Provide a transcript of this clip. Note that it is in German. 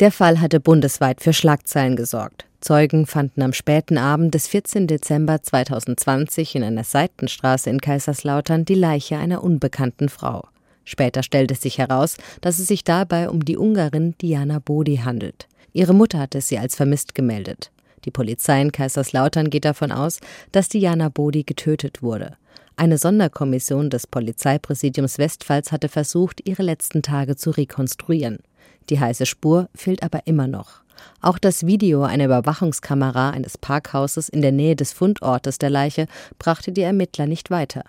Der Fall hatte bundesweit für Schlagzeilen gesorgt. Zeugen fanden am späten Abend des 14. Dezember 2020 in einer Seitenstraße in Kaiserslautern die Leiche einer unbekannten Frau. Später stellte sich heraus, dass es sich dabei um die Ungarin Diana Bodi handelt. Ihre Mutter hatte sie als vermisst gemeldet. Die Polizei in Kaiserslautern geht davon aus, dass Diana Bodi getötet wurde. Eine Sonderkommission des Polizeipräsidiums Westpfalz hatte versucht, ihre letzten Tage zu rekonstruieren. Die heiße Spur fehlt aber immer noch. Auch das Video einer Überwachungskamera eines Parkhauses in der Nähe des Fundortes der Leiche brachte die Ermittler nicht weiter.